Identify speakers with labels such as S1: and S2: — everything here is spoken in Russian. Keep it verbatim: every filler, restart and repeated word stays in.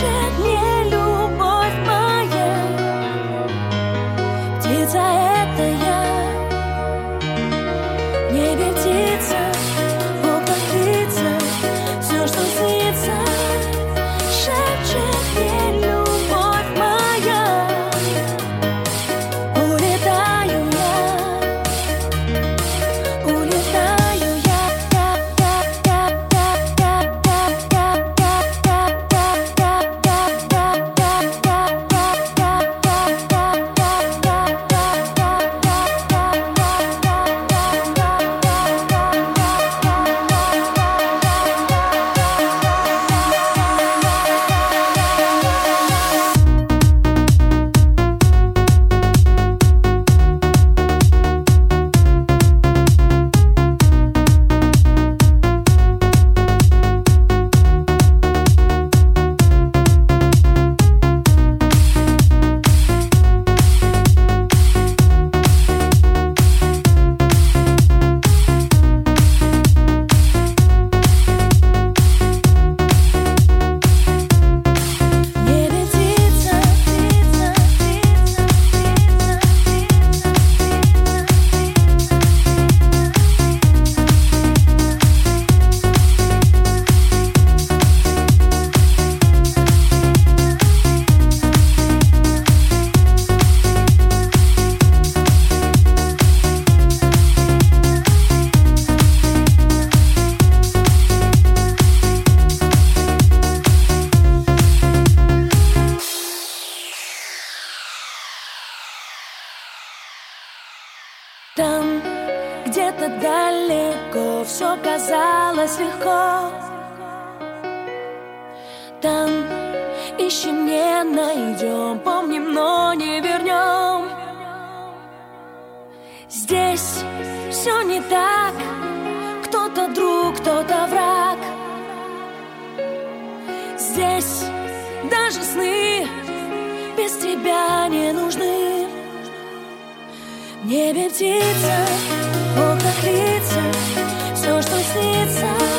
S1: шепчет мне любовь моя. Птица это я, в небе птица, в окнах птица, все, что снится, шепчет мне любовь моя. Улетаю я, улетаю я, я, я, я, я, там, где-то далеко, все казалось легко. Там ищем, не найдем, помним, но не вернем. Здесь все не так, кто-то друг, кто-то враг. Здесь даже сны без тебя не нужны. В небе птица, в окнах лица, все, что снится,